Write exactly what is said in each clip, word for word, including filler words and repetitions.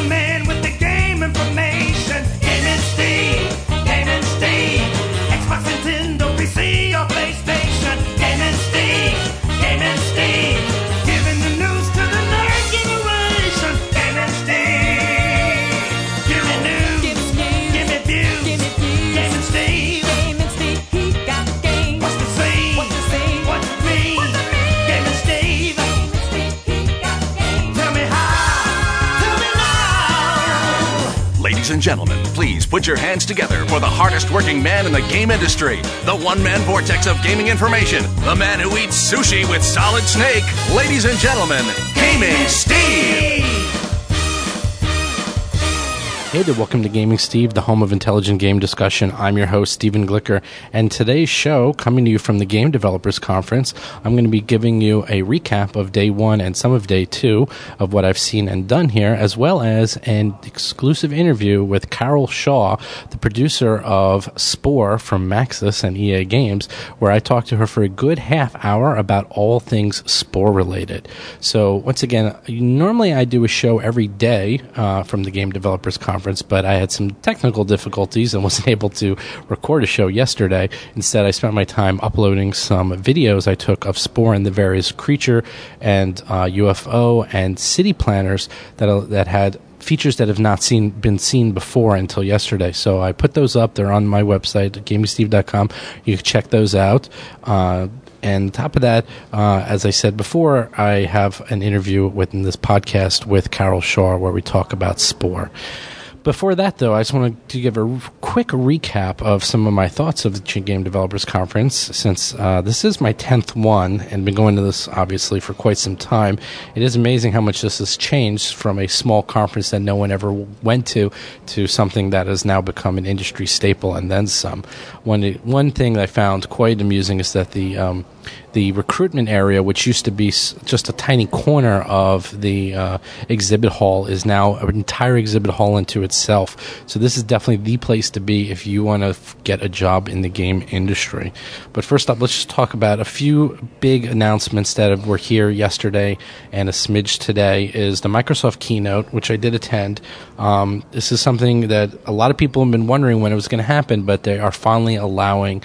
the man with the game information. Gaming Steve, Gaming Steve. Xbox, Nintendo, P C, or PlayStation. Gaming Steve, Gaming Steve. Giving the news to the nerd generation. Gaming Steve. Give me news, give me views, give me views. Gaming Steve, Gaming Steve, he got games. What's to say? What's to say? What's to mean? What's to mean? Gaming Steve, Gaming Steve, he got games. Tell me how, tell me now. Ladies and gentlemen, please put your hands together for the hardest working man in the game industry, the one-man vortex of gaming information, the man who eats sushi with Solid Snake. Ladies and gentlemen, Gaming Steve! Hey there, welcome to Gaming Steve, the home of intelligent game discussion. I'm your host, Steven Glicker, and today's show, coming to you from the Game Developers Conference, I'm going to be giving you a recap of day one and some of day two of what I've seen and done here, as well as an exclusive interview with Carol Shaw, the producer of Spore from Maxis and E A Games, where I talked to her for a good half hour about all things Spore related. So, once again, normally I do a show every day uh, from the Game Developers Conference, but I had some technical difficulties and wasn't able to record a show yesterday. Instead, I spent my time uploading some videos I took of Spore and the various creature and uh, U F O and city planners that that had features that have not seen been seen before until yesterday. So I put those up. They're on my website, gaming steve dot com. You can check those out. Uh, And on top of that, uh, as I said before, I have an interview within this podcast with Carol Shaw where we talk about Spore. Before that, though, I just wanted to give a r- quick recap of some of my thoughts of the Game Developers Conference, since uh, this is my tenth one, and been going to this, obviously, for quite some time. It is amazing how much this has changed from a small conference that no one ever went to, to something that has now become an industry staple, and then some. One, one thing I found quite amusing is that the... Um, The recruitment area, which used to be just a tiny corner of the uh, exhibit hall, is now an entire exhibit hall into itself. So this is definitely the place to be if you want to f- get a job in the game industry. But first up, let's just talk about a few big announcements that were here yesterday and a smidge today. Is the Microsoft keynote, which I did attend. Um, this is something that a lot of people have been wondering when it was going to happen, but they are finally allowing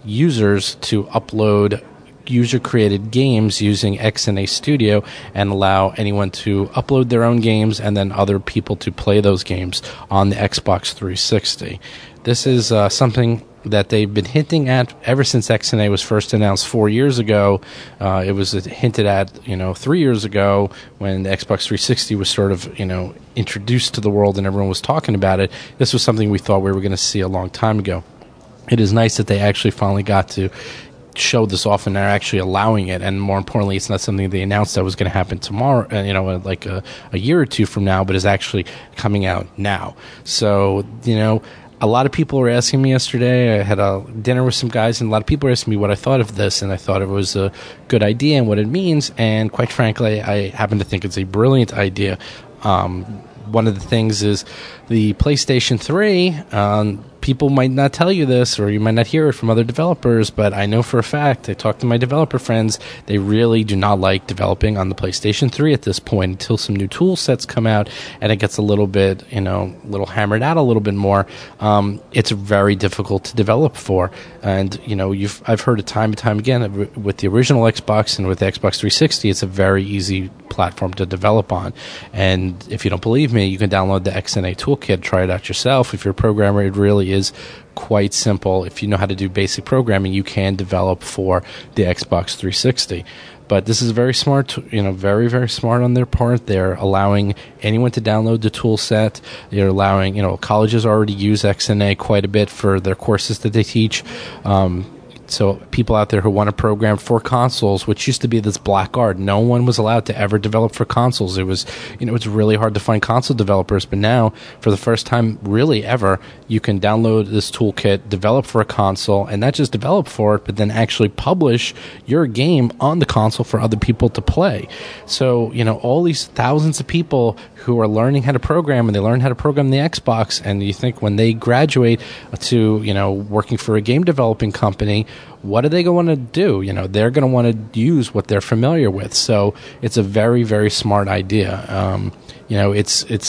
users to upload user-created games using X N A Studio and allow anyone to upload their own games and then other people to play those games on the Xbox three sixty. This is uh, something that they've been hinting at ever since X N A was first announced four years ago. Uh, it was hinted at, you know, three years ago when the Xbox three sixty was sort of, you know, introduced to the world and everyone was talking about it. This was something we thought we were going to see a long time ago. It is nice that they actually finally got to show this off and they're actually allowing it, and more importantly, it's not something they announced that was going to happen tomorrow, uh, you know, like a, a year or two from now, but is actually coming out now. So, you know, a lot of people were asking me yesterday. I had a dinner with some guys, and a lot of people were asking me what I thought of this, and I thought it was a good idea and what it means, and quite frankly, I happen to think it's a brilliant idea. Um, one of the things is the PlayStation three, um, people might not tell you this, or you might not hear it from other developers, but I know for a fact, I talked to my developer friends, they really do not like developing on the PlayStation three at this point until some new tool sets come out and it gets a little bit, you know, a little hammered out a little bit more. Um, it's very difficult to develop for. And, you know, you've I've heard it time and time again with the original Xbox and with the Xbox three sixty, it's a very easy platform to develop on. And if you don't believe me, you can download the X N A toolkit, try it out yourself. If you're a programmer, it really is quite simple. If you know how to do basic programming, you can develop for the Xbox three sixty. But this is very smart, you know, very, very smart on their part. They're allowing anyone to download the tool set. They're allowing, you know, colleges already use X N A quite a bit for their courses that they teach. Um, So people out there who want to program for consoles, which used to be this black art, no one was allowed to ever develop for consoles. It was, you know, it's really hard to find console developers. But now, for the first time, really ever, you can download this toolkit, develop for a console, and not just develop for it, but then actually publish your game on the console for other people to play. So, you know, all these thousands of people who are learning how to program, and they learn how to program the Xbox, and you think when they graduate to, you know, working for a game developing company, what are they going to do? You know, they're going to want to use what they're familiar with. So it's a very, very smart idea. Um, you know, it's it's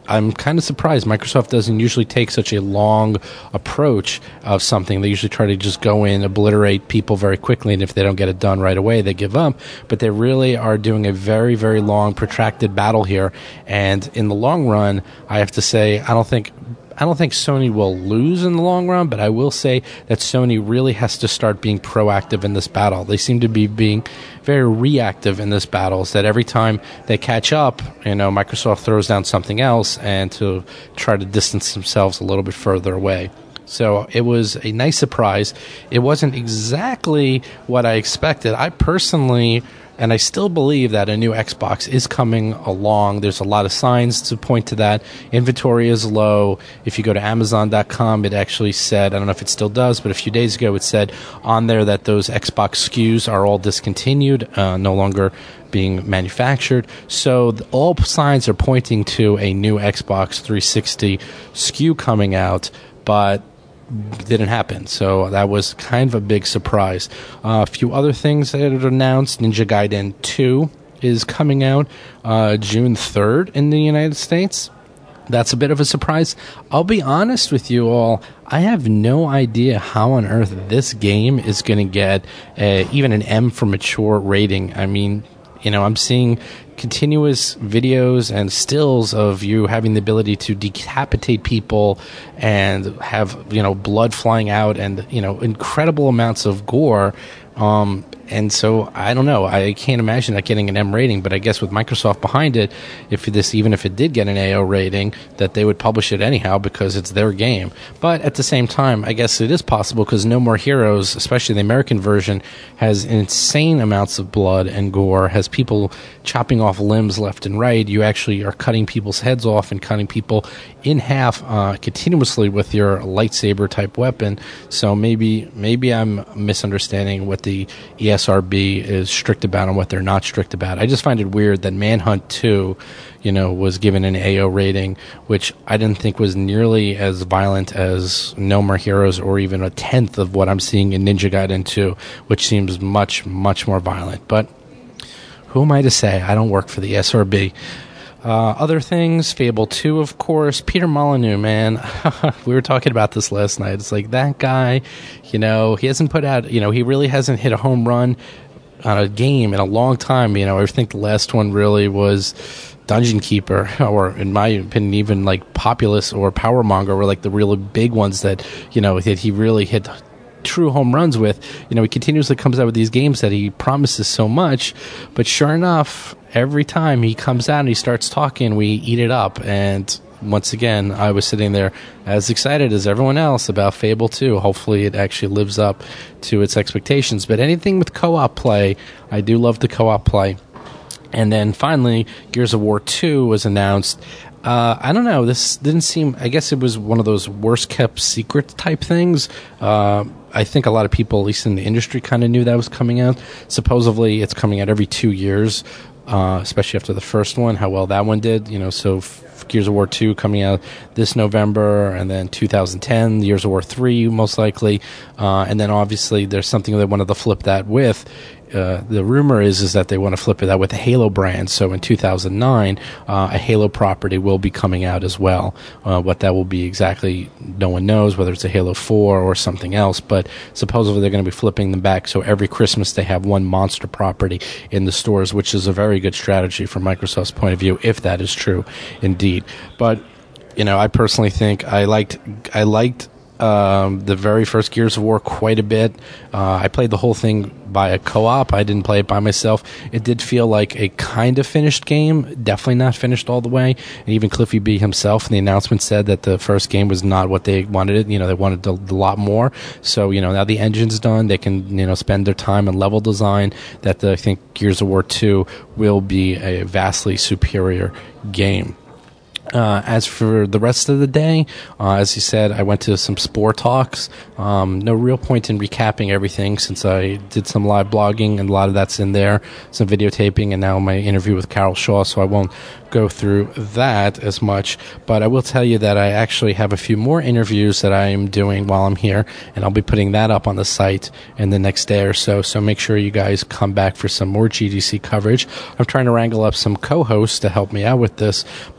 I'm kind of surprised. Microsoft doesn't usually take such a long approach of something. They usually try to just go in, obliterate people very quickly, and if they don't get it done right away, they give up. But they really are doing a very, very long, protracted battle here. And in the long run, I have to say, I don't think... I don't think Sony will lose in the long run, but I will say that Sony really has to start being proactive in this battle. They seem to be being very reactive in this battle, so that every time they catch up, you know, Microsoft throws down something else and to try to distance themselves a little bit further away. So it was a nice surprise. It wasn't exactly what I expected. I personally... And I still believe that a new Xbox is coming along. There's a lot of signs to point to that. Inventory is low. If you go to Amazon dot com, it actually said, I don't know if it still does, but a few days ago it said on there that those Xbox S K Us are all discontinued, uh, no longer being manufactured. So the, all signs are pointing to a new Xbox three sixty S K U coming out, but didn't happen, so that was kind of a big surprise. Uh, a few other things that are announced. Ninja Gaiden two is coming out uh, June third in the United States. That's a bit of a surprise. I'll be honest with you all, I have no idea how on earth this game is going to get a, even an M for mature rating. I mean, you know, I'm seeing continuous videos and stills of you having the ability to decapitate people and have, you know, blood flying out and, you know, incredible amounts of gore. Um, and so I don't know. I can't imagine that getting an M rating, but I guess with Microsoft behind it, if this, even if it did get an A O rating, that they would publish it anyhow because it's their game. But at the same time, I guess it is possible because No More Heroes, especially the American version, has insane amounts of blood and gore, has people chopping off limbs left and right. You actually are cutting people's heads off and cutting people in half uh, continuously with your lightsaber type weapon. So maybe maybe I'm misunderstanding what the E S R B is strict about and what they're not strict about. I just find it weird that Manhunt two, you know, was given an A O rating, which I didn't think was nearly as violent as No More Heroes or even a tenth of what I'm seeing in Ninja Gaiden two, which seems much, much more violent. But who am I to say? I don't work for the S R B. Uh, other things, Fable two, of course. Peter Molyneux, man. We were talking about this last night. It's like that guy, you know, he hasn't put out, you know, he really hasn't hit a home run on a game in a long time. You know, I think the last one really was Dungeon Keeper, or in my opinion, even like Populous or Power Monger were like the really big ones that, you know, that he really hit true home runs with. You know, he continuously comes out with these games that he promises so much, but sure enough, every time he comes out and he starts talking, we eat it up. And once again, I was sitting there as excited as everyone else about Fable two. Hopefully it actually lives up to its expectations. But anything with co-op play, I do love the co-op play. And then finally, Gears of War two was announced. Uh, I don't know. This didn't seem... I guess it was one of those worst-kept secret type things. Uh, I think a lot of people, at least in the industry, kind of knew that was coming out. Supposedly, it's coming out every two years, uh, especially after the first one, how well that one did. You know, so f- Gears of War two coming out this November, and then two thousand ten, Gears of War three, most likely. Uh, and then, obviously, there's something they wanted to flip that with. Uh, the rumor is is that they want to flip it out with the Halo brand. So in two thousand nine, uh, a Halo property will be coming out as well. Uh, what that will be exactly, no one knows, whether it's a Halo four or something else. But supposedly they're going to be flipping them back. So every Christmas they have one monster property in the stores, which is a very good strategy from Microsoft's point of view, if that is true indeed. But, you know, I personally think I liked I liked Um, the very first Gears of War quite a bit. Uh, I played the whole thing by a co-op. I didn't play it by myself. It did feel like a kind of finished game. Definitely not finished all the way. And even Cliffy B himself in the announcement said that the first game was not what they wanted it. You know, they wanted a, a lot more. So, you know, now the engine's done. They can, you know, spend their time on level design. That the, I think Gears of War two will be a vastly superior game. Uh, as for the rest of the day, uh, as you said, I went to some Spore Talks. Um, no real point in recapping everything since I did some live blogging, and a lot of that's in there, some videotaping, and now my interview with Carol Shaw, so I won't go through that as much. But I will tell you that I actually have a few more interviews that I am doing while I'm here, and I'll be putting that up on the site in the next day or so, so make sure you guys come back for some more G D C coverage. I'm trying to wrangle up some co-hosts to help me out with this, but I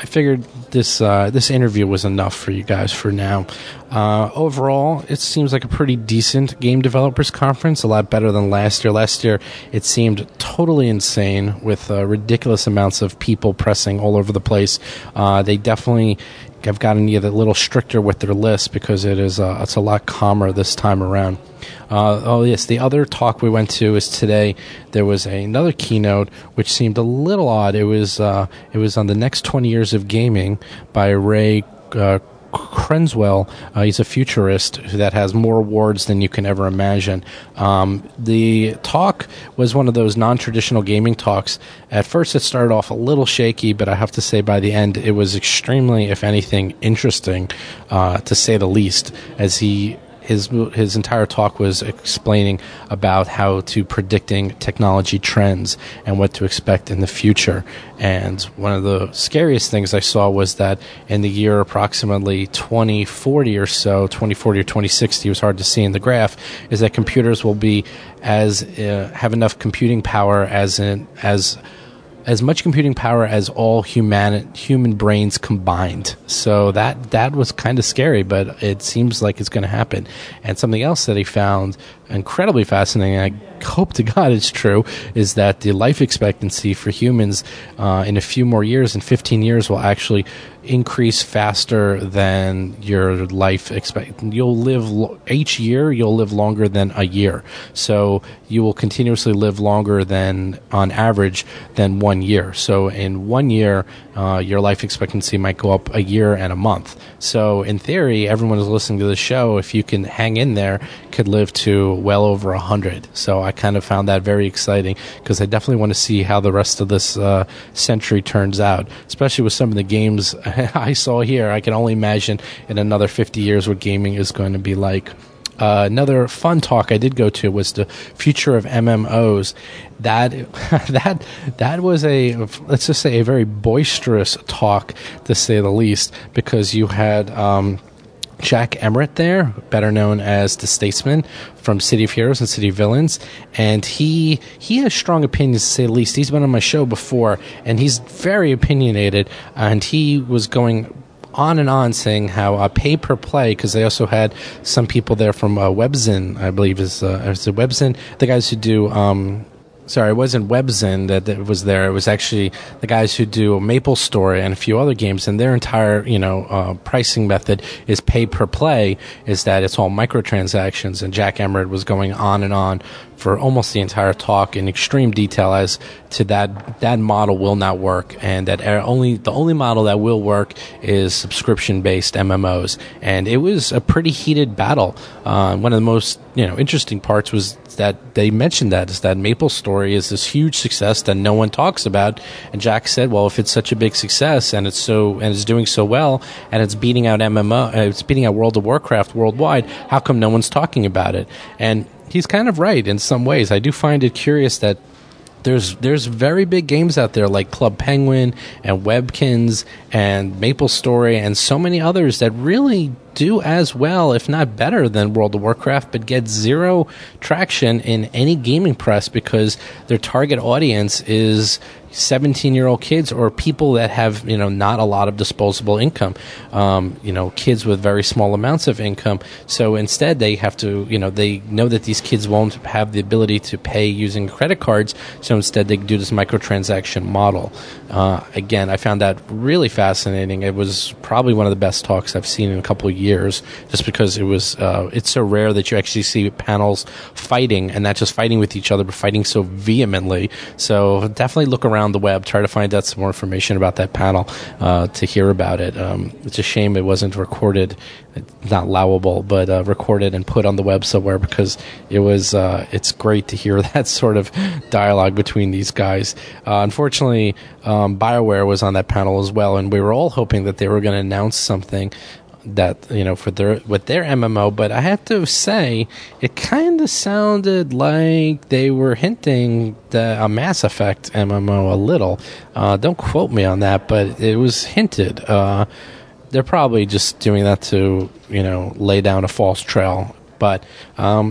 figured this uh, this interview was enough for you guys for now. Uh, overall, it seems like a pretty decent game developers conference, a lot better than last year. Last year, it seemed totally insane with uh, ridiculous amounts of people pressing all over the place. Uh, they definitely have gotten a little stricter with their list because it is uh, it's a lot calmer this time around. Uh, oh yes, the other talk we went to is today. There was a, another keynote which seemed a little odd. It was uh, it was on the next twenty years of gaming by Ray uh, Kurzweil. Uh, he's a futurist that has more awards than you can ever imagine. Um, the talk was one of those non-traditional gaming talks. At first it started off a little shaky, but I have to say by the end it was extremely, if anything, interesting, uh, to say the least, as he His his entire talk was explaining about how to predicting technology trends and what to expect in the future. And one of the scariest things I saw was that in the year approximately twenty forty or so, twenty forty or twenty sixty, it was hard to see in the graph, is that computers will be as uh, have enough computing power as in as as much computing power as all human human brains combined. So that that was kind of scary, but it seems like it's going to happen. And something else that he found incredibly fascinating, I hope to God it's true, is that the life expectancy for humans uh, in a few more years, in fifteen years, will actually increase faster than your life expect. You'll live lo- each year. You'll live longer than a year. So you will continuously live longer than, on average, than one year. So in one year, uh, your life expectancy might go up a year and a month. So in theory, everyone who's listening to the show, if you can hang in there, could live to well over a hundred. So I kind of found that very exciting because I definitely want to see how the rest of this uh, century turns out, especially with some of the games I saw here. I can only imagine in another fifty years what gaming is going to be like. Uh, another fun talk I did go to was the future of M M Os. That that that was a, let's just say, a very boisterous talk, to say the least, because you had um, Jack Emmert there, better known as the Statesman from City of Heroes and City of Villains, and he he has strong opinions, to say the least. He's been on my show before, and he's very opinionated, and he was going on and on saying how uh, pay per play, because they also had some people there from uh, Webzen, I believe is uh, is it Webzen, the guys who do um sorry, it wasn't Webzen that, that was there. It was actually the guys who do MapleStory and a few other games, and their entire, you know, uh, pricing method is pay per play, is that it's all microtransactions. And Jack Emmert was going on and on for almost the entire talk in extreme detail as to that that model will not work, and that only the only model that will work is subscription-based M M Os. And it was a pretty heated battle. Uh, one of the most, you know, interesting parts was that they mentioned that is that MapleStory is this huge success that no one talks about. And Jack said, well, if it's such a big success and it's so and it's doing so well and it's beating out M M O, uh, it's beating out World of Warcraft worldwide, how come no one's talking about it? And he's kind of right in some ways. I do find it curious that There's there's very big games out there like Club Penguin and Webkins and MapleStory and so many others that really do as well, if not better, than World of Warcraft, but get zero traction in any gaming press because their target audience is seventeen-year-old kids or people that have, you know, not a lot of disposable income, um, you know, kids with very small amounts of income. So instead they have to, you know, they know that these kids won't have the ability to pay using credit cards, so instead they do this microtransaction model. Uh, again, I found that really fascinating. It was probably one of the best talks I've seen in a couple of years, just because it was, uh, it's so rare that you actually see panels fighting, and not just fighting with each other, but fighting so vehemently. So definitely look around the web, try to find out some more information about that panel uh, to hear about it. Um, it's a shame it wasn't recorded, not allowable, but uh, recorded and put on the web somewhere, because it was uh, it's great to hear that sort of dialogue between these guys. Uh, unfortunately, um, BioWare was on that panel as well, and we were all hoping that they were going to announce something that, you know, for their with their M M O, but I have to say it kind of sounded like they were hinting that a Mass Effect M M O a little. Uh, don't quote me on that, but it was hinted. Uh, they're probably just doing that to, you know, lay down a false trail. But um,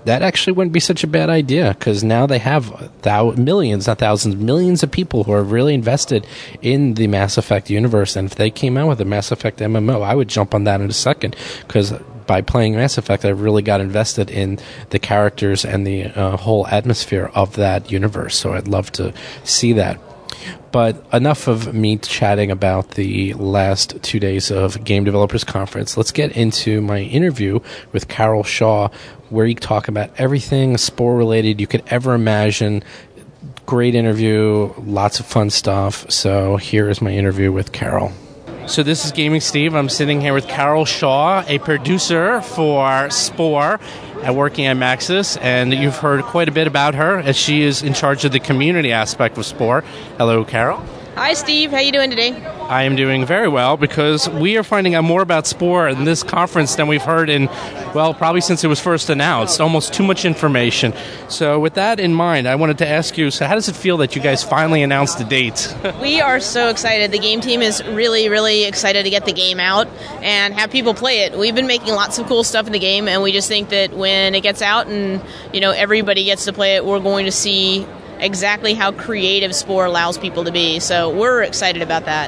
that actually wouldn't be such a bad idea, because now they have thou- millions, not thousands, millions of people who are really invested in the Mass Effect universe. And if they came out with a Mass Effect M M O, I would jump on that in a second, because by playing Mass Effect, I really got invested in the characters and the uh, whole atmosphere of that universe. So I'd love to see that. But enough of me chatting about the last two days of Game Developers Conference. Let's get into my interview with Carol Shaw, where you talk about everything Spore-related you could ever imagine. Great interview, lots of fun stuff. So here is my interview with Carol. So this is Gaming Steve. I'm sitting here with Carol Shaw, a producer for Spore, and working at Maxis, and you've heard quite a bit about her, as she is in charge of the community aspect of Spore. Hello, Carol. Hi, Steve. How you doing today? I am doing very well, because we are finding out more about Spore in this conference than we've heard in, well, probably since it was first announced. Almost too much information. So with that in mind, I wanted to ask you, so how does it feel that you guys finally announced the date? We are so excited. The game team is really, really excited to get the game out and have people play it. We've been making lots of cool stuff in the game, and we just think that when it gets out and, you know, everybody gets to play it, we're going to see exactly how creative Spore allows people to be. So we're excited about that.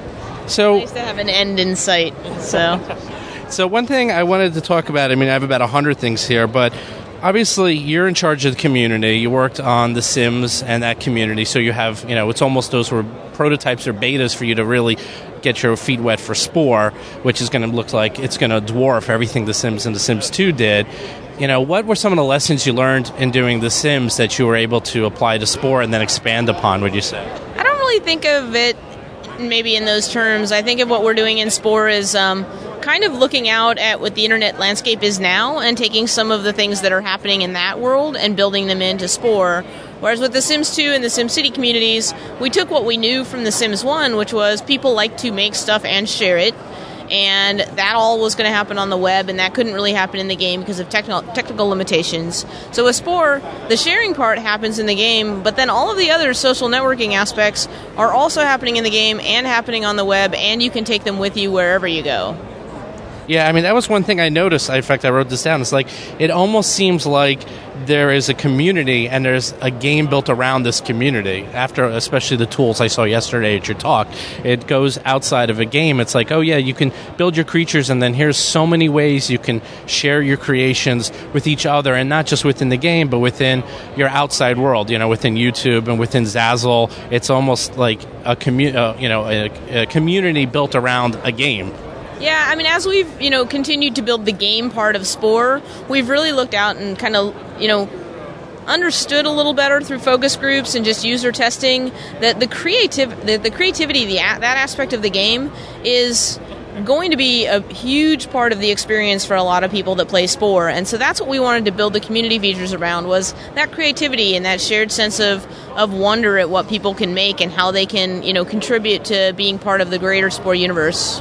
So it's nice to have an end in sight. So, so one thing I wanted to talk about, I mean, I have about a hundred things here, but obviously you're in charge of the community. You worked on The Sims and that community, so you have, you know, it's almost those were prototypes or betas for you to really get your feet wet for Spore, which is going to look like it's going to dwarf everything The Sims and The Sims two did. You know, what were some of the lessons you learned in doing The Sims that you were able to apply to Spore and then expand upon, would you say? I don't really think of it maybe in those terms. I think of what we're doing in Spore is um, kind of looking out at what the internet landscape is now and taking some of the things that are happening in that world and building them into Spore. Whereas with The Sims two and the SimCity communities, we took what we knew from The Sims one, which was people like to make stuff and share it. And that all was going to happen on the web, and that couldn't really happen in the game because of technical technical limitations. So with Spore, the sharing part happens in the game, but then all of the other social networking aspects are also happening in the game and happening on the web, and you can take them with you wherever you go. Yeah, I mean, that was one thing I noticed. In fact, I wrote this down. It's like, it almost seems like there is a community and there's a game built around this community. After, especially the tools I saw yesterday at your talk, it goes outside of a game. It's like, oh yeah, you can build your creatures, and then here's so many ways you can share your creations with each other, and not just within the game, but within your outside world, you know, within YouTube and within Zazzle. It's almost like a commu- uh, you know, a, a community built around a game. Yeah, I mean, as we've, you know, continued to build the game part of Spore, we've really looked out and kind of, you know, understood a little better through focus groups and just user testing that the creative, the, the creativity, the that aspect of the game is going to be a huge part of the experience for a lot of people that play Spore. And so that's what we wanted to build the community features around, was that creativity and that shared sense of, of wonder at what people can make and how they can, you know, contribute to being part of the greater Spore universe.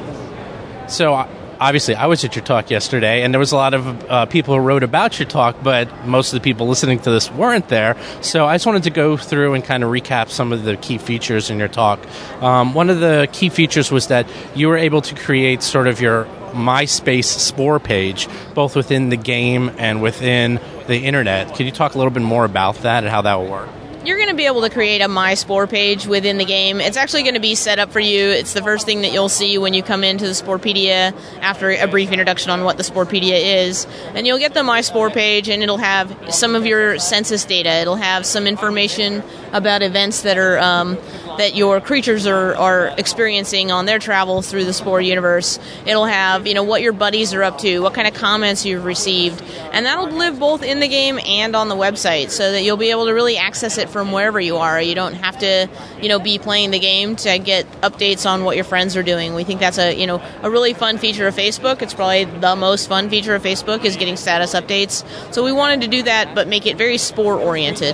So, obviously, I was at your talk yesterday, and there was a lot of uh, people who wrote about your talk, but most of the people listening to this weren't there. So I just wanted to go through and kind of recap some of the key features in your talk. Um, one of the key features was that you were able to create sort of your MySpace Spore page, both within the game and within the internet. Could you talk a little bit more about that and how that will work? You're going to be able to create a My Spore page within the game. It's actually going to be set up for you. It's the first thing that you'll see when you come into the Sporepedia after a brief introduction on what the Sporepedia is. And you'll get the My Spore page, and it'll have some of your census data. It'll have some information about events that are um, that your creatures are, are experiencing on their travels through the Spore universe. It'll have, you know, what your buddies are up to, what kind of comments you've received. And that'll live both in the game and on the website, so that you'll be able to really access it from wherever you are. You don't have to, you know, be playing the game to get updates on what your friends are doing. We think that's a, you know, a really fun feature of Facebook. It's probably the most fun feature of Facebook, is getting status updates. So we wanted to do that, but make it very Spore oriented.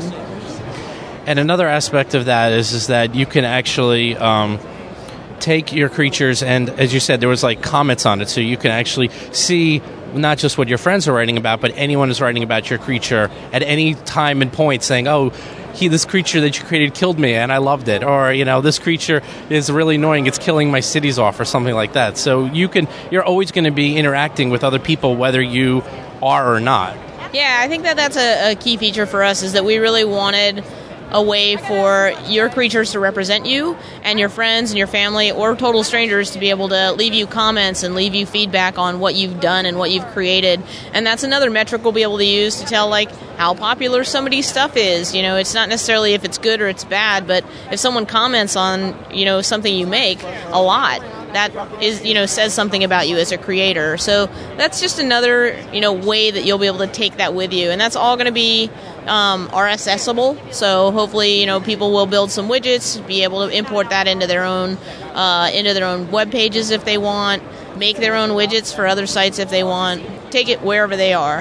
And another aspect of that is is that you can actually um, take your creatures, and as you said, there was like comments on it, so you can actually see not just what your friends are writing about, but anyone is writing about your creature at any time and point, saying, oh, he, this creature that you created killed me and I loved it, or, you know, this creature is really annoying, it's killing my cities off, or something like that. So you can, you're always going to be interacting with other people whether you are or not. Yeah, I think that that's a, a key feature for us, is that we really wanted a way for your creatures to represent you and your friends and your family or total strangers to be able to leave you comments and leave you feedback on what you've done and what you've created. And that's another metric we'll be able to use to tell, like, how popular somebody's stuff is. You know, it's not necessarily if it's good or it's bad, but if someone comments on, you know, something you make a lot, that is, you know, says something about you as a creator. So that's just another, you know, way that you'll be able to take that with you. And that's all going to be um, R S S-able. So hopefully, you know, people will build some widgets, be able to import that into their own uh, into their own web pages if they want, make their own widgets for other sites if they want, take it wherever they are.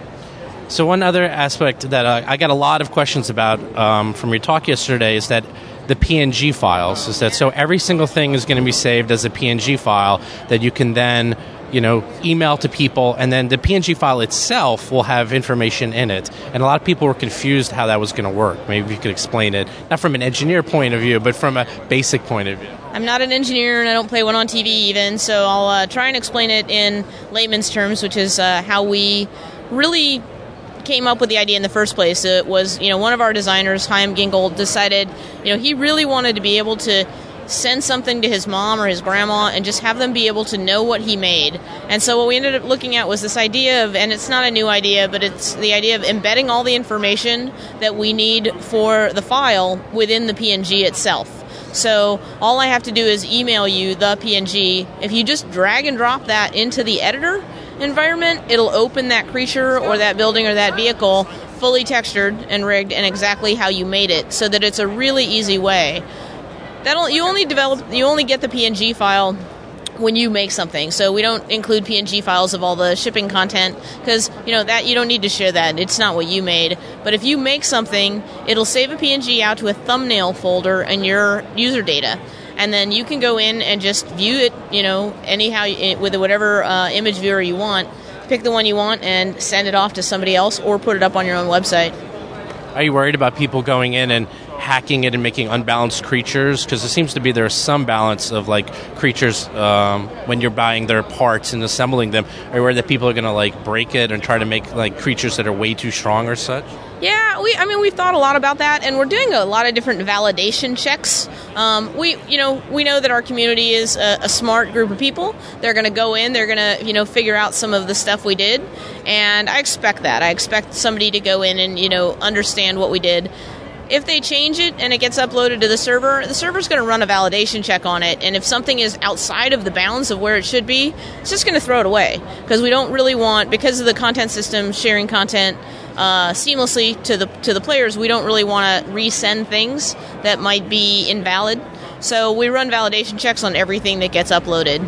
So one other aspect that uh, I got a lot of questions about um, from your talk yesterday is that the P N G files, is that so every single thing is going to be saved as a P N G file that you can then, you know, email to people, and then the P N G file itself will have information in it. And a lot of people were confused how that was going to work. Maybe you could explain it, not from an engineer point of view, but from a basic point of view. I'm not an engineer, and I don't play one on T V even, so I'll uh, try and explain it in layman's terms, which is uh, how we really came up with the idea in the first place. It was, you know, one of our designers, Chaim Gingold, decided, you know, he really wanted to be able to send something to his mom or his grandma and just have them be able to know what he made. And so what we ended up looking at was this idea of, and it's not a new idea, but it's the idea of embedding all the information that we need for the file within the P N G itself. So all I have to do is email you the P N G. If you just drag and drop that into the editor environment, it'll open that creature or that building or that vehicle fully textured and rigged and exactly how you made it, so that it's a really easy way. That'll you only develop you only get the P N G file when you make something. So we don't include P N G files of all the shipping content, because, you know, that you don't need to share that. It's not what you made. But if you make something, it'll save a P N G out to a thumbnail folder in your user data. And then you can go in and just view it, you know, anyhow with whatever uh, image viewer you want. Pick the one you want and send it off to somebody else, or put it up on your own website. Are you worried about people going in and hacking it and making unbalanced creatures? Because it seems to be there's some balance of, like, creatures um, when you're buying their parts and assembling them. Are you worried that people are going to, like, break it and try to make, like, creatures that are way too strong or such? Yeah, we. I mean, we've thought a lot about that, and we're doing a lot of different validation checks. Um, we, you know, we know that our community is a, a smart group of people. They're going to go in, they're going to, you know, figure out some of the stuff we did, and I expect that. I expect somebody to go in and, you know, understand what we did. If they change it and it gets uploaded to the server, the server's going to run a validation check on it, and if something is outside of the bounds of where it should be, it's just going to throw it away, because we don't really want, because of the content system sharing content uh, seamlessly to the to the players, we don't really want to resend things that might be invalid. So we run validation checks on everything that gets uploaded.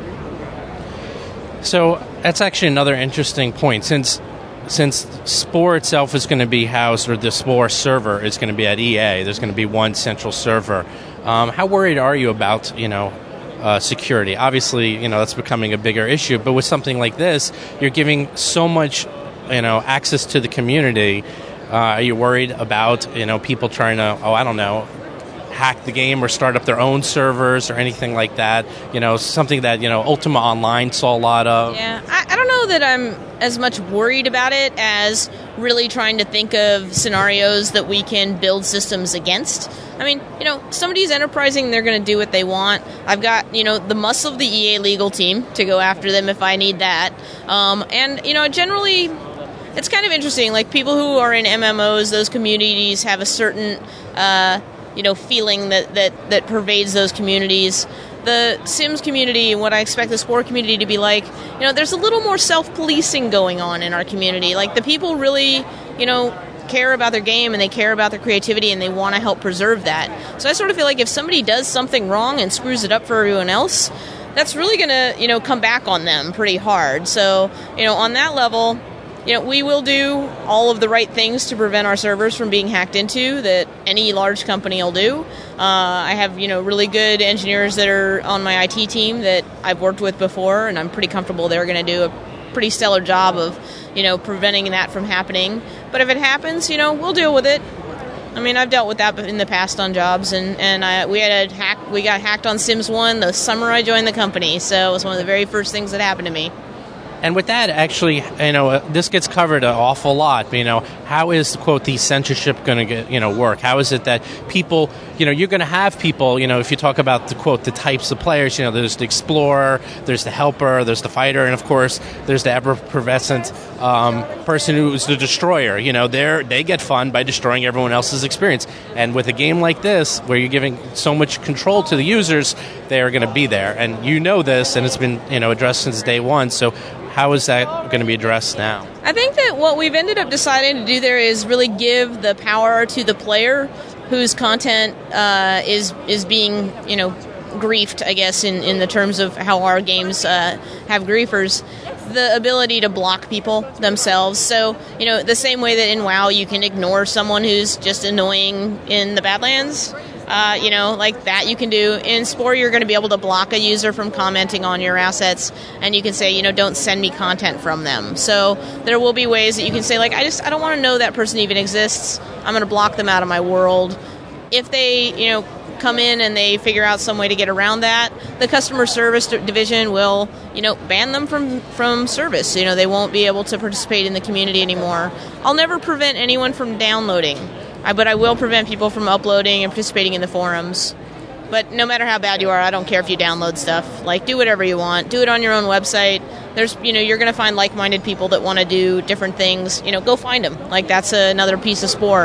So that's actually another interesting point. Since Since Spore itself is going to be housed, or the Spore server is going to be at E A, there's going to be one central server. Um, how worried are you about, you know, uh, security? Obviously, you know, that's becoming a bigger issue. But with something like this, you're giving so much, you know, access to the community. Uh, are you worried about, you know, people trying to, oh, I don't know, hack the game or start up their own servers or anything like that? You know, something that, you know, Ultima Online saw a lot of. Yeah, I, I don't know that I'm as much worried about it as really trying to think of scenarios that we can build systems against. I mean, you know, somebody's enterprising, they're going to do what they want. I've got, you know, the muscle of the E A legal team to go after them if I need that. Um, and, you know, generally, it's kind of interesting. Like, people who are in M M Os, those communities have a certain, uh, you know, feeling that, that, that pervades those communities. The Sims community, and what I expect the Spore community to be like, you know, there's a little more self-policing going on in our community. Like, the people really, you know, care about their game, and they care about their creativity, and they want to help preserve that. So I sort of feel like if somebody does something wrong and screws it up for everyone else, that's really going to, you know, come back on them pretty hard. So, you know, on that level, you know, we will do all of the right things to prevent our servers from being hacked into that any large company will do. Uh, I have, you know, really good engineers that are on my I T team that I've worked with before, and I'm pretty comfortable they're going to do a pretty stellar job of, you know, preventing that from happening. But if it happens, you know, we'll deal with it. I mean, I've dealt with that in the past on jobs, and, and I, we had a hack. We got hacked on Sims one the summer I joined the company, so it was one of the very first things that happened to me. And with that, actually, you know, uh, this gets covered an awful lot. You know, how is, quote, the censorship going to get, you know, work? How is it that people, you know, you're going to have people, you know, if you talk about the, quote, the types of players, you know, there's the explorer, there's the helper, there's the fighter, and of course, there's the ever-present um, person who's the destroyer. You know, they're, they get fun by destroying everyone else's experience. And with a game like this, where you're giving so much control to the users, they are going to be there. And you know this, and it's been, you know, addressed since day one. So how is that going to be addressed now? I think that what we've ended up deciding to do there is really give the power to the player whose content uh, is is being, you know, griefed, I guess, in, in the terms of how our games uh, have griefers, the ability to block people themselves. So, you know, the same way that in WoW you can ignore someone who's just annoying in the Badlands, Uh, you know, like that you can do. In Spore, you're going to be able to block a user from commenting on your assets, and you can say, you know, don't send me content from them. So there will be ways that you can say, like, I just, I don't want to know that person even exists. I'm going to block them out of my world. If they, you know, come in and they figure out some way to get around that, the customer service d- division will, you know, ban them from, from service. You know, they won't be able to participate in the community anymore. I'll never prevent anyone from downloading. I, but I will prevent people from uploading and participating in the forums. But no matter how bad you are, I don't care if you download stuff. Like, do whatever you want. Do it on your own website. There's, you know, you're going to find like-minded people that want to do different things. You know, go find them. Like, that's a, another piece of Spore.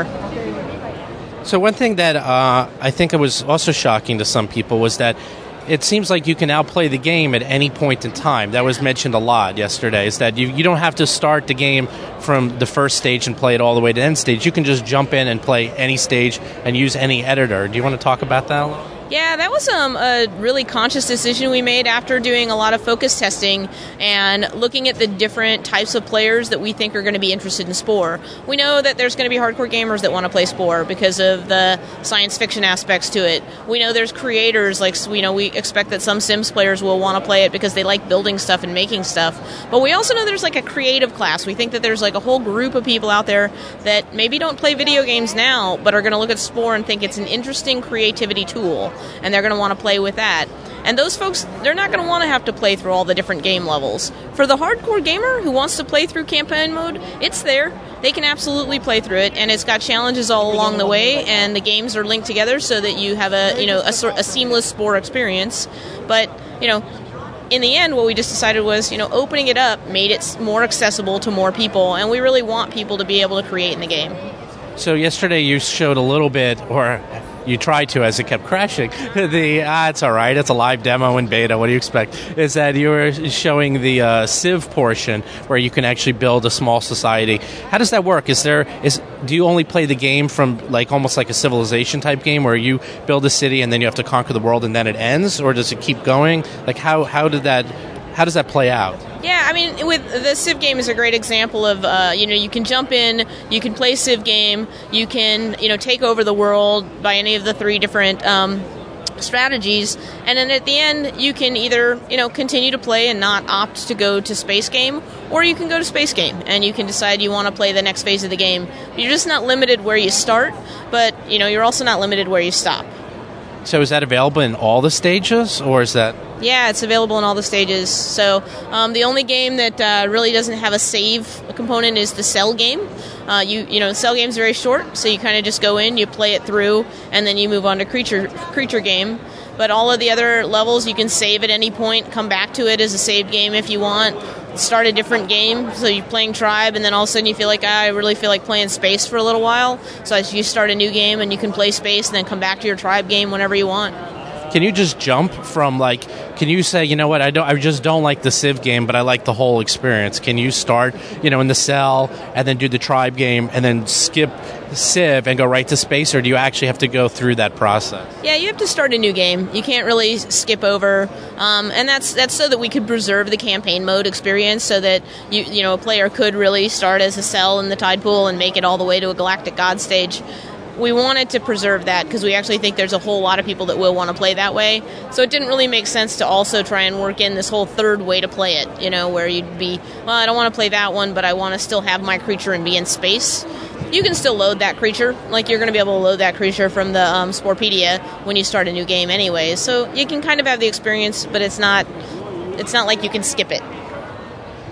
So one thing that uh, I think it was also shocking to some people was that it seems like you can now play the game at any point in time. That was mentioned a lot yesterday, is that you, you don't have to start the game from the first stage and play it all the way to end stage. You can just jump in and play any stage and use any editor. Do you want to talk about that a little? Yeah, that was um, a really conscious decision we made after doing a lot of focus testing and looking at the different types of players that we think are going to be interested in Spore. We know that there's going to be hardcore gamers that want to play Spore because of the science fiction aspects to it. We know there's creators, like, you know, we expect that some Sims players will want to play it because they like building stuff and making stuff. But we also know there's like a creative class. We think that there's like a whole group of people out there that maybe don't play video games now, but are going to look at Spore and think it's an interesting creativity tool. And they're going to want to play with that. And those folks, they're not going to want to have to play through all the different game levels. For the hardcore gamer who wants to play through campaign mode, it's there. They can absolutely play through it, and it's got challenges all along the way, and the games are linked together so that you have a, you know, a, a seamless Spore experience. But, you know, in the end, what we just decided was, you know, opening it up made it more accessible to more people, and we really want people to be able to create in the game. So yesterday you showed a little bit, or you tried to as it kept crashing, the, ah, it's all right, it's a live demo in beta, what do you expect, is that you were showing the uh, Civ portion where you can actually build a small society. How does that work? Is there, is, do you only play the game from like almost like a Civilization type game where you build a city and then you have to conquer the world and then it ends, or does it keep going? Like how, how did that, how does that play out? Yeah, I mean, with the Civ game is a great example of, uh, you know, you can jump in, you can play Civ game, you can, you know, take over the world by any of the three different um, strategies, and then at the end, you can either, you know, continue to play and not opt to go to space game, or you can go to space game, and you can decide you want to play the next phase of the game. You're just not limited where you start, but, you know, you're also not limited where you stop. So is that available in all the stages, or is that... Yeah, it's available in all the stages. So um, the only game that uh, really doesn't have a save component is the Cell game. Uh, you you know, Cell game's very short, so you kind of just go in, you play it through, and then you move on to Creature Creature game. But all of the other levels, you can save at any point, come back to it as a save game if you want, start a different game. So you're playing Tribe, and then all of a sudden you feel like, ah, I really feel like playing Space for a little while. So as you start a new game, and you can play Space, and then come back to your Tribe game whenever you want. Can you just jump from, like, can you say, you know what, I don't, I just don't like the Civ game, but I like the whole experience. Can you start, you know, in the Cell, and then do the Tribe game, and then skip Civ and go right to Space, or do you actually have to go through that process? Yeah, you have to start a new game. You can't really skip over, um, and that's that's so that we could preserve the campaign mode experience, so that you you know a player could really start as a Cell in the Tide Pool and make it all the way to a Galactic God stage. We wanted to preserve that because we actually think there's a whole lot of people that will want to play that way. So it didn't really make sense to also try and work in this whole third way to play it, you know, where you'd be, well, I don't want to play that one, but I want to still have my creature and be in space. You can still load that creature. Like, you're going to be able to load that creature from the um, Sporepedia when you start a new game anyway. So you can kind of have the experience, but it's not, it's not like you can skip it.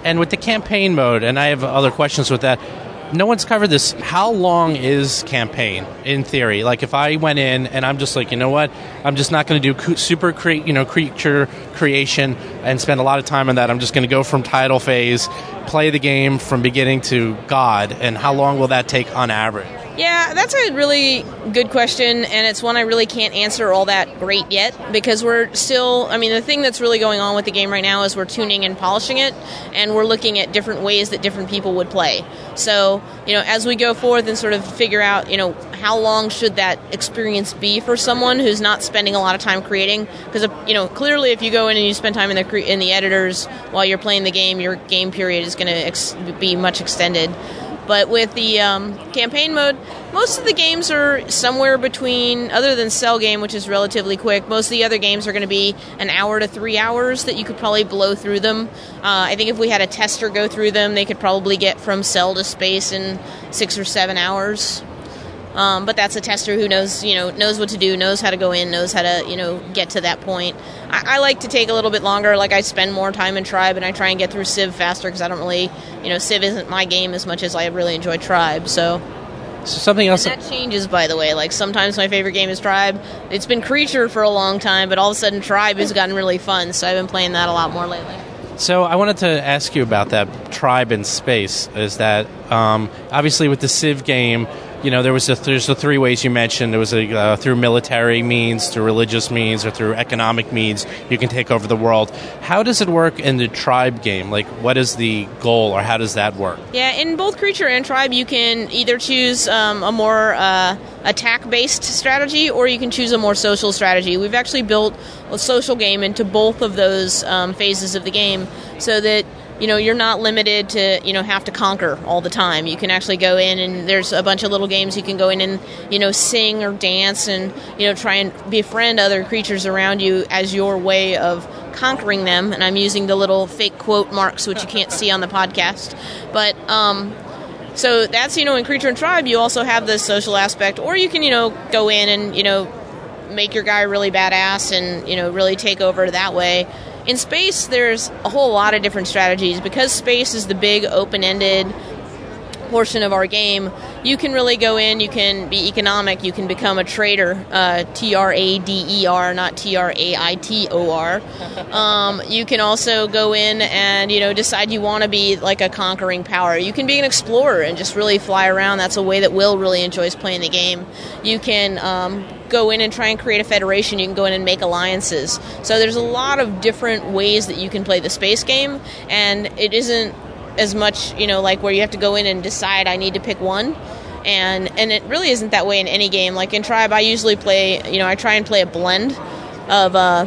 and with the campaign mode, and I have other questions with that, no one's covered this. How long is campaign, in theory? Like, if I went in and I'm just like, you know what, I'm just not going to do co- super cre- you know, creature creation and spend a lot of time on that. I'm just going to go from title phase, play the game from beginning to God, and how long will that take on average? Yeah, that's a really good question, and it's one I really can't answer all that great yet, because we're still, I mean, the thing that's really going on with the game right now is we're tuning and polishing it, and we're looking at different ways that different people would play. So, you know, as we go forth and sort of figure out, you know, how long should that experience be for someone who's not spending a lot of time creating, because, you know, clearly if you go in and you spend time in the cre- in the editors while you're playing the game, your game period is going to ex- be much extended. But with the um, campaign mode, most of the games are somewhere between, other than Cell Game, which is relatively quick, most of the other games are going to be an hour to three hours that you could probably blow through them. Uh, I think if we had a tester go through them, they could probably get from Cell to Space in six or seven hours. Um, but that's a tester who knows, you know, knows what to do, knows how to go in, knows how to, you know, get to that point. I, I like to take a little bit longer. Like, I spend more time in Tribe, and I try and get through Civ faster because I don't really, you know, Civ isn't my game as much as I really enjoy Tribe. So, so something else and that changes, by the way. Like, sometimes my favorite game is Tribe. It's been Creature for a long time, but all of a sudden Tribe has gotten really fun. So I've been playing that a lot more lately. So I wanted to ask you about that Tribe in space. Is that um, obviously with the Civ game, you know, there was a, there's the three ways you mentioned. There was a, uh, through military means, through religious means, or through economic means, you can take over the world. How does it work in the Tribe game? Like, what is the goal, or how does that work? Yeah, in both Creature and Tribe, you can either choose um, a more uh, attack-based strategy, or you can choose a more social strategy. We've actually built a social game into both of those um, phases of the game, so that, you know, you're not limited to, you know, have to conquer all the time. You can actually go in, and there's a bunch of little games you can go in and, you know, sing or dance and, you know, try and befriend other creatures around you as your way of conquering them. And I'm using the little fake quote marks, which you can't see on the podcast. But, um... So that's, you know, in Creature and Tribe, you also have the social aspect, or you can, you know, go in and, you know, make your guy really badass and, you know, really take over that way. In Space, there's a whole lot of different strategies. Because Space is the big open-ended portion of our game, you can really go in, you can be economic, you can become a trader, uh, T R A D E R, not T R A I T O R. Um, you can also go in and, you know, decide you want to be like a conquering power. You can be an explorer and just really fly around. That's a way that Will really enjoys playing the game. You can um, go in and try and create a federation. You can go in and make alliances. So there's a lot of different ways that you can play the space game, and it isn't as much, you know, like where you have to go in and decide I need to pick one. And and it really isn't that way in any game. Like in Tribe, I usually play, you know, I try and play a blend of uh,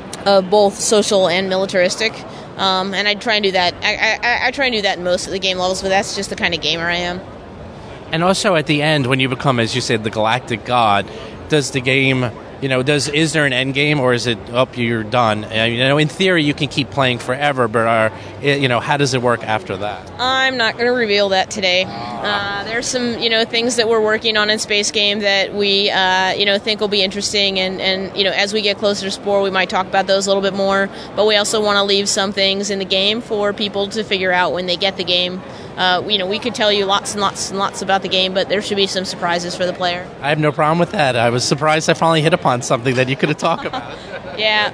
of both social and militaristic. Um, and I try and do that. I, I, I try and do that in most of the game levels, but that's just the kind of gamer I am. And also at the end, when you become, as you said, the galactic god, does the game, you know, does is there an end game, or is it, oh, you're done? Uh, you know, in theory, you can keep playing forever, but are, you know, how does it work after that? I'm not going to reveal that today. Uh, there's some, you know, things that we're working on in Space Game that we, uh, you know, think will be interesting, and, and, you know, as we get closer to Spore, we might talk about those a little bit more, but we also want to leave some things in the game for people to figure out when they get the game. Uh, you know, we could tell you lots and lots and lots about the game, but there should be some surprises for the player. I have no problem with that. I was surprised I finally hit upon something that you could have talked about. Yeah.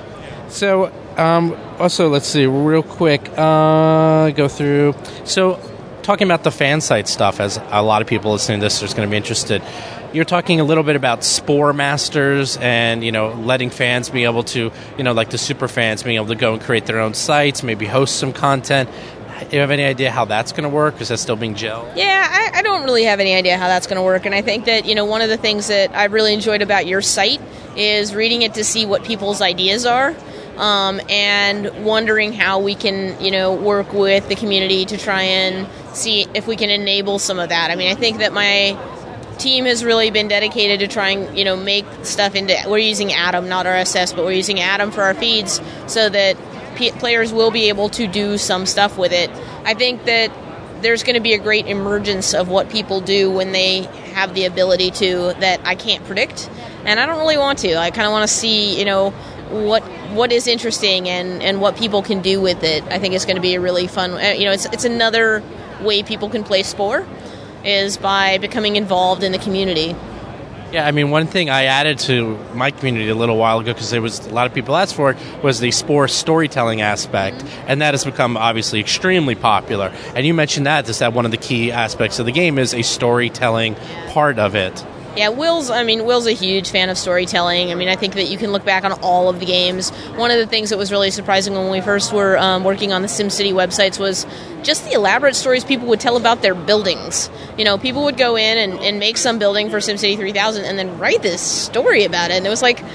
So, um, also, let's see, real quick, uh, go through. So, talking about the fan site stuff, as a lot of people listening to this are going to be interested, you're talking a little bit about Spore Masters and, you know, letting fans be able to, you know, like the super fans being able to go and create their own sites, maybe host some content. Do you have any idea how that's going to work? Is that still being gelled? Yeah, I, I don't really have any idea how that's going to work. And I think that, you know, one of the things that I've really enjoyed about your site is reading it to see what people's ideas are, um, and wondering how we can, you know, work with the community to try and see if we can enable some of that. I mean, I think that my team has really been dedicated to trying, you know, make stuff into, we're using Atom, not R S S, but we're using Atom for our feeds so that P- players will be able to do some stuff with it. I think that there's going to be a great emergence of what people do when they have the ability to that I can't predict, and I don't really want to. I kind of want to see, you know, what what is interesting and, and what people can do with it. I think it's going to be a really fun. You know, it's it's another way people can play Spore is by becoming involved in the community. Yeah, I mean, one thing I added to my community a little while ago, because there was a lot of people asked for it, was the Spore storytelling aspect, mm-hmm. and that has become obviously extremely popular. And you mentioned that, just that one of the key aspects of the game is a storytelling yeah. part of it. Yeah, Will's, I mean, Will's a huge fan of storytelling. I mean, I think that you can look back on all of the games. One of the things that was really surprising when we first were um, working on the SimCity websites was just the elaborate stories people would tell about their buildings. You know, people would go in and, and make some building for SimCity three thousand and then write this story about it. And it was like,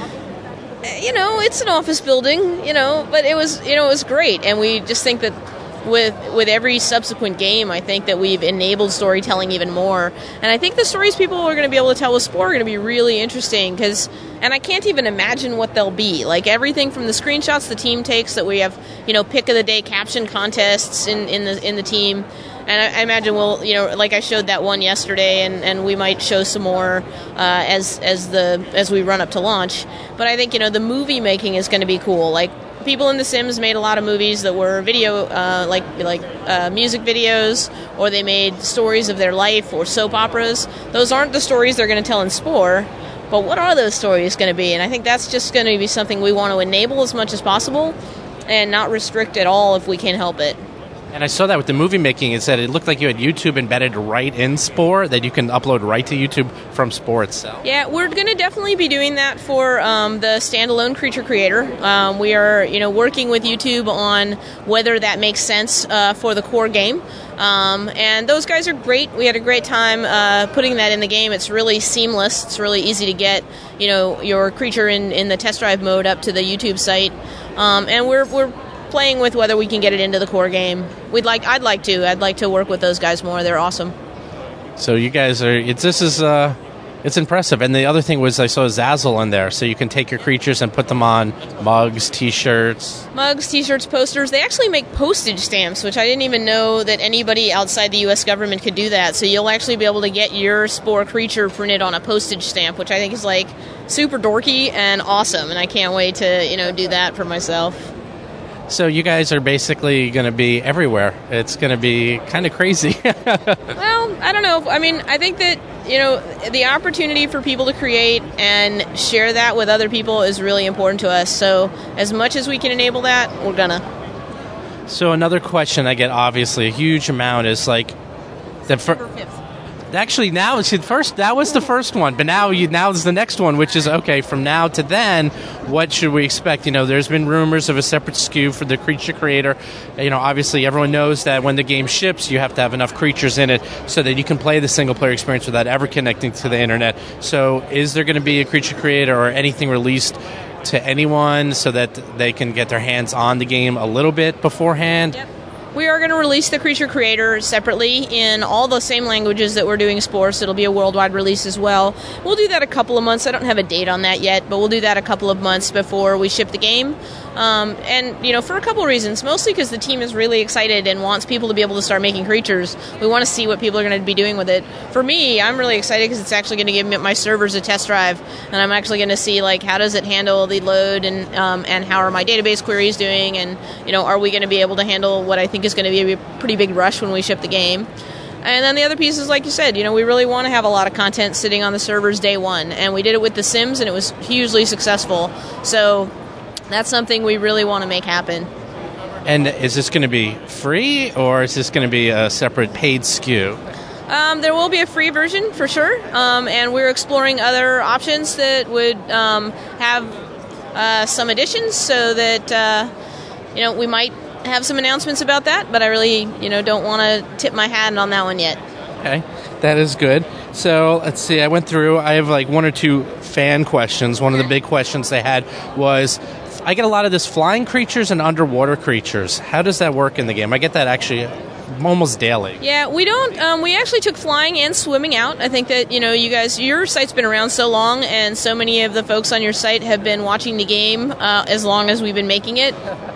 you know, it's an office building, you know, but it was, you know, it was great. And we just think that With with every subsequent game, I think that we've enabled storytelling even more. And I think the stories people are going to be able to tell with Spore are going to be really interesting. Cause, and I can't even imagine what they'll be. Like everything from the screenshots the team takes that we have, you know, pick of the day caption contests in, in the in the team. And I, I imagine we'll, you know, like I showed that one yesterday, and, and we might show some more uh, as as the as we run up to launch. But I think, you know, the movie making is going to be cool. Like, people in The Sims made a lot of movies that were video, uh, like like uh, music videos, or they made stories of their life or soap operas. Those aren't the stories they're going to tell in Spore, but what are those stories going to be? And I think that's just going to be something we want to enable as much as possible and not restrict at all if we can help it. And I saw that with the movie making. It said it looked like you had YouTube embedded right in Spore, that you can upload right to YouTube from Spore itself. Yeah, we're going to definitely be doing that for um, the standalone Creature Creator. Um, we are, you know, working with YouTube on whether that makes sense uh, for the core game. Um, and those guys are great. We had a great time uh, putting that in the game. It's really seamless. It's really easy to get, you know, your creature in, in the test drive mode up to the YouTube site. Um, and we're we're playing with whether we can get it into the core game. We'd like, I'd like to. I'd like to work with those guys more. They're awesome. So you guys are. It's this is uh, it's impressive. And the other thing was I saw Zazzle in there, so you can take your creatures and put them on mugs, T-shirts. Mugs, T-shirts, posters. They actually make postage stamps, which I didn't even know that anybody outside the U S government could do that. So you'll actually be able to get your Spore creature printed on a postage stamp, which I think is like super dorky and awesome. And I can't wait to, you know, do that for myself. So you guys are basically going to be everywhere. It's going to be kind of crazy. Well, I don't know. I mean, I think that, you know, the opportunity for people to create and share that with other people is really important to us. So as much as we can enable that, we're going to. So another question I get, obviously, a huge amount is like... the fir- Actually, now it's first. That was the first one, but now you now is the next one, which is okay. From now to then, what should we expect? You know, there's been rumors of a separate S K U for the Creature Creator. You know, obviously, everyone knows that when the game ships, you have to have enough creatures in it so that you can play the single player experience without ever connecting to the internet. So, is there going to be a Creature Creator or anything released to anyone so that they can get their hands on the game a little bit beforehand? Yep. We are going to release the Creature Creator separately in all the same languages that we're doing Spore, so it'll be a worldwide release as well. We'll do that a couple of months. I don't have a date on that yet, but we'll do that a couple of months before we ship the game. Um, and, you know, for a couple of reasons. Mostly because the team is really excited and wants people to be able to start making creatures. We want to see what people are going to be doing with it. For me, I'm really excited because it's actually going to give my servers a test drive, and I'm actually going to see, like, how does it handle the load, and um, and how are my database queries doing, and, you know, are we going to be able to handle what I think is going to be a pretty big rush when we ship the game. And then the other piece is, like you said, you know, we really want to have a lot of content sitting on the servers day one, and we did it with The Sims, and it was hugely successful. So that's something we really want to make happen. And is this going to be free, or is this going to be a separate paid S K U? Um, there will be a free version, for sure, um, and we're exploring other options that would um, have uh, some additions, so that, uh, you know, we might have some announcements about that, but I really, you know, don't want to tip my hat on that one yet. Okay, that is good. So let's see, I went through, I have like one or two fan questions. One of the big questions they had was, I get a lot of this flying creatures and underwater creatures. How does that work in the game? I get that actually almost daily. Yeah, we don't, um, we actually took flying and swimming out. I think that, you know, you guys, your site's been around so long, and so many of the folks on your site have been watching the game uh, as long as we've been making it.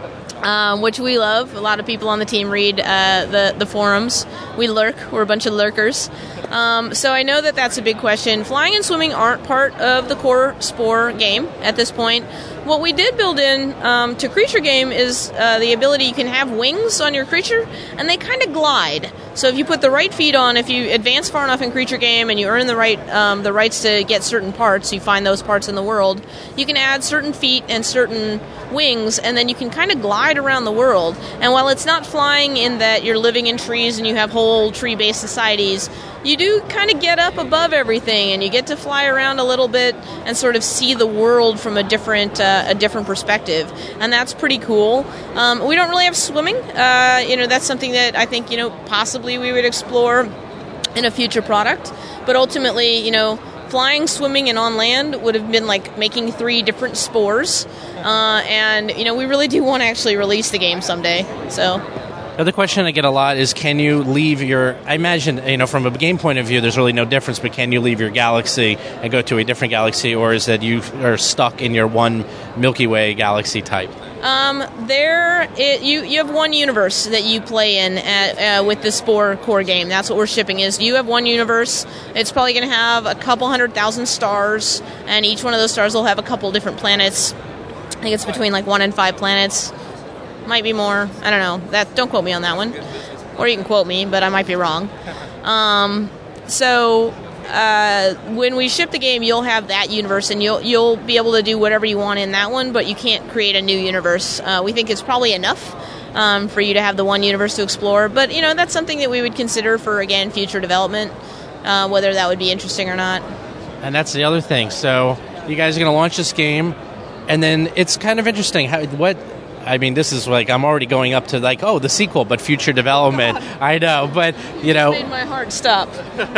Um, which we love. A lot of people on the team read uh, the, the forums. We lurk. We're a bunch of lurkers. Um, so I know that that's a big question. Flying and swimming aren't part of the core Spore game at this point, what we did build in um, to Creature Game is uh, the ability you can have wings on your creature, and they kind of glide. So if you put the right feet on, if you advance far enough in Creature Game and you earn the right um, the rights to get certain parts, you find those parts in the world, you can add certain feet and certain wings, and then you can kind of glide around the world. And while it's not flying in that you're living in trees and you have whole tree-based societies, you do kind of get up above everything, and you get to fly around a little bit and sort of see the world from a different uh, a different perspective, and that's pretty cool. Um, we don't really have swimming. Uh, you know, that's something that I think, you know, possibly we would explore in a future product, but ultimately, you know, flying, swimming, and on land would have been like making three different spores, uh, and, you know, we really do want to actually release the game someday, so... The other question I get a lot is, can you leave your, I imagine, you know, from a game point of view, there's really no difference, but can you leave your galaxy and go to a different galaxy, or is that you are stuck in your one Milky Way galaxy type? Um, there, it, you you have one universe that you play in at, uh, with the Spore core game. That's what we're shipping is. You have one universe. It's probably going to have a couple hundred thousand stars, and each one of those stars will have a couple different planets. I think it's between like one and five planets. Might be more. I don't know. That don't quote me on that one. Or you can quote me, but I might be wrong. Um, so uh, when we ship the game, you'll have that universe, and you'll you'll be able to do whatever you want in that one, but you can't create a new universe. Uh, we think it's probably enough um, for you to have the one universe to explore. But, you know, that's something that we would consider for, again, future development, uh, whether that would be interesting or not. And that's the other thing. So you guys are going to launch this game, and then it's kind of interesting. How, what... I mean, this is like, I'm already going up to like, oh, the sequel, but future development. Oh, I know, but, you know. It made my heart stop.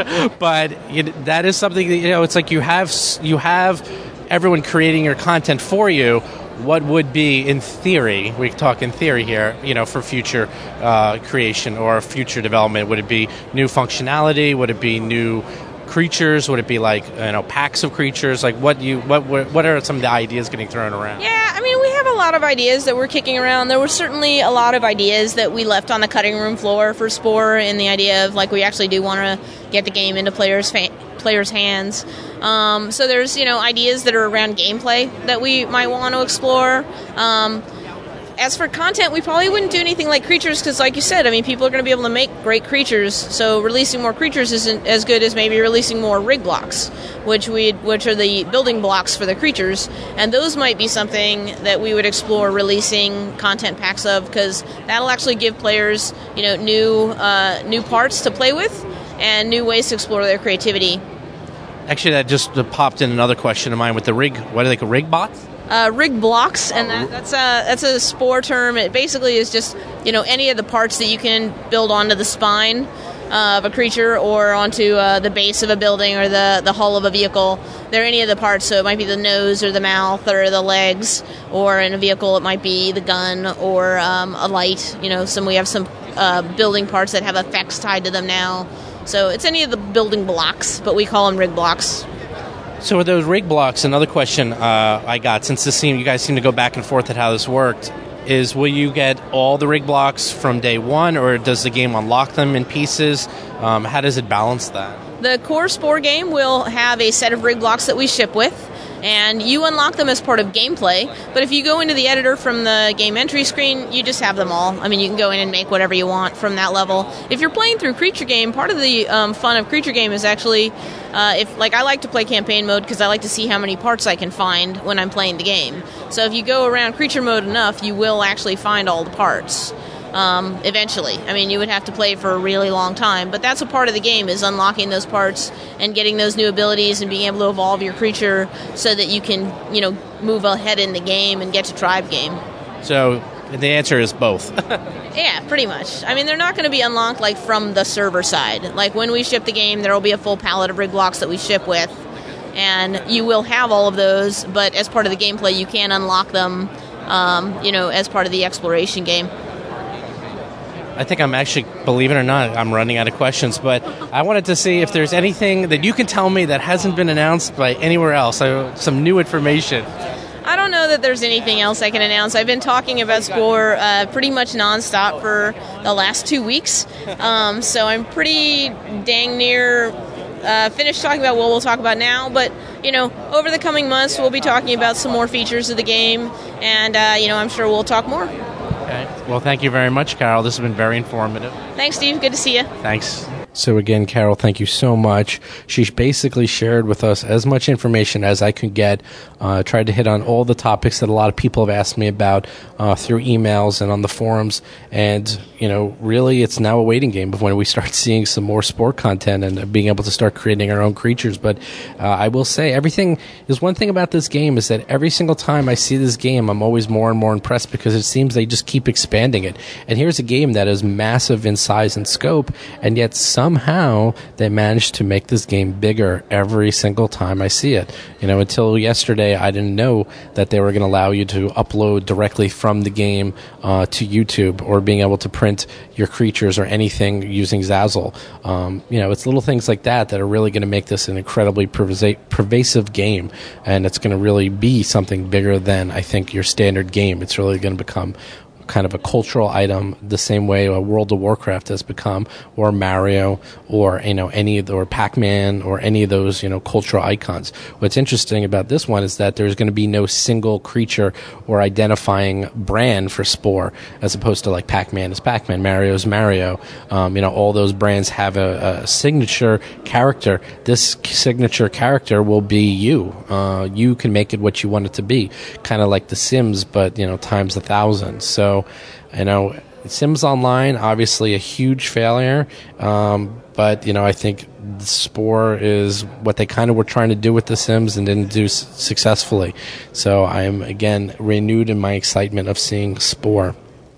But you know, that is something that, you know, it's like you have you have everyone creating your content for you. What would be, in theory, we talk in theory here, you know, for future uh, creation or future development? Would it be new functionality? Would it be new creatures? Would it be like, you know, packs of creatures? Like, what you what what are some of the ideas getting thrown around? Yeah, I mean, we have a lot of ideas that we're kicking around. There were certainly a lot of ideas that we left on the cutting room floor for Spore, in the idea of like we actually do want to get the game into players' fa- players' hands. Um, so there's, you know, ideas that are around gameplay that we might want to explore. Um, As for content, we probably wouldn't do anything like creatures because, like you said, I mean, people are going to be able to make great creatures. So releasing more creatures isn't as good as maybe releasing more rig blocks, which we which are the building blocks for the creatures. And those might be something that we would explore releasing content packs of, because that'll actually give players, you know, new uh, new parts to play with and new ways to explore their creativity. Actually, that just popped in another question of mine with the rig. What are they called? Rig bots? Uh, rig blocks, and that, that's a that's a Spore term. It basically is just, you know, any of the parts that you can build onto the spine uh, of a creature or onto uh, the base of a building or the, the hull of a vehicle. They're any of the parts, so it might be the nose or the mouth or the legs, or in a vehicle it might be the gun or um, a light. You know, some we have some uh, building parts that have effects tied to them now. So it's any of the building blocks, but we call them rig blocks. So with those rig blocks, another question uh, I got, since this seem, you guys seem to go back and forth at how this worked, is will you get all the rig blocks from day one, or does the game unlock them in pieces? Um, how does it balance that? The core Spore game will have a set of rig blocks that we ship with, and you unlock them as part of gameplay. But if you go into the editor from the game entry screen, you just have them all. I mean, you can go in and make whatever you want from that level. If you're playing through Creature Game, part of the um, fun of Creature Game is actually, uh, if like I like to play campaign mode because I like to see how many parts I can find when I'm playing the game. So if you go around Creature mode enough, you will actually find all the parts. Um, eventually. I mean, you would have to play for a really long time, but that's a part of the game, is unlocking those parts and getting those new abilities and being able to evolve your creature so that you can, you know, move ahead in the game and get to tribe game. So the answer is both. Yeah, pretty much. I mean, they're not going to be unlocked like from the server side. Like when we ship the game, there will be a full palette of rig blocks that we ship with, and you will have all of those, but as part of the gameplay, you can unlock them, um, you know, as part of the exploration game. I think I'm actually, believe it or not, I'm running out of questions, but I wanted to see if there's anything that you can tell me that hasn't been announced by anywhere else, so some new information. I don't know that there's anything else I can announce. I've been talking about Spore uh, pretty much nonstop for the last two weeks, um, so I'm pretty dang near uh, finished talking about what we'll talk about now, but, you know, over the coming months, we'll be talking about some more features of the game, and, uh, you know, I'm sure we'll talk more. Okay. Well, thank you very much, Carol. This has been very informative. Thanks, Steve. Good to see you. Thanks. So again, Carol, thank you so much. She basically shared with us as much information as I could get. Uh, tried to hit on all the topics that a lot of people have asked me about uh, through emails and on the forums. And, you know, really it's now a waiting game of when we start seeing some more sport content and being able to start creating our own creatures. But uh, I will say everything, there's one thing about this game is that every single time I see this game, I'm always more and more impressed because it seems they just keep expanding it. And here's a game that is massive in size and scope, and yet some Somehow they managed to make this game bigger every single time I see it. You know, until yesterday, I didn't know that they were going to allow you to upload directly from the game uh, to YouTube, or being able to print your creatures or anything using Zazzle. Um, you know, it's little things like that that are really going to make this an incredibly pervasive, pervasive game, and it's going to really be something bigger than, I think, your standard game. It's really going to become kind of a cultural item, the same way a World of Warcraft has become, or Mario, or you know any of the, or Pac-Man, or any of those you know cultural icons. What's interesting about this one is that there's going to be no single creature or identifying brand for Spore, as opposed to like Pac-Man is Pac-Man, Mario is Mario. Um, you know all those brands have a, a signature character. This signature character will be you. Uh, you can make it what you want it to be, kind of like The Sims, but you know times a thousand. So. You know, Sims Online, obviously a huge failure, um, but, you know, I think Spore is what they kind of were trying to do with The Sims and didn't do s- successfully. So I am, again, renewed in my excitement of seeing Spore.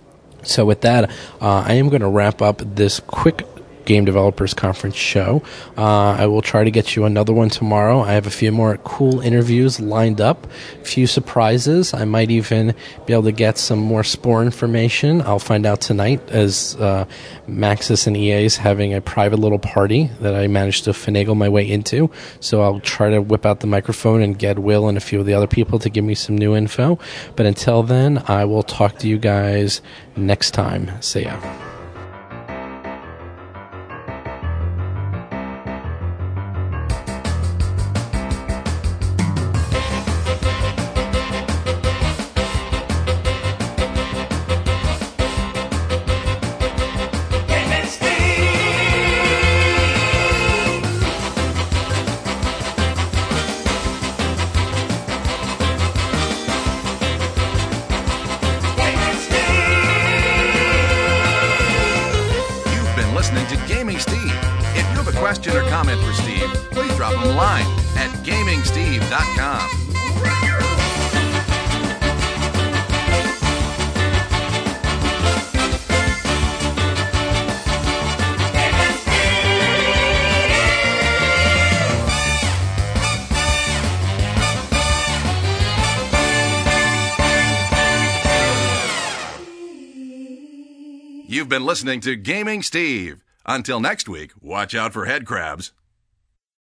So with that, uh, I am going to wrap up this quick Game Developers Conference show. Uh, I will try to get you another one tomorrow. I have a few more cool interviews lined up, a few surprises. I might even be able to get some more Spore information. I'll find out tonight, as uh, Maxis and E A is having a private little party that I managed to finagle my way into. So I'll try to whip out the microphone and get Will and a few of the other people to give me some new info. But until then, I will talk to you guys next time. See ya. Question or comment for Steve, please drop him a line at gaming steve dot com. You've been listening to Gaming Steve. Until next week, watch out for head crabs.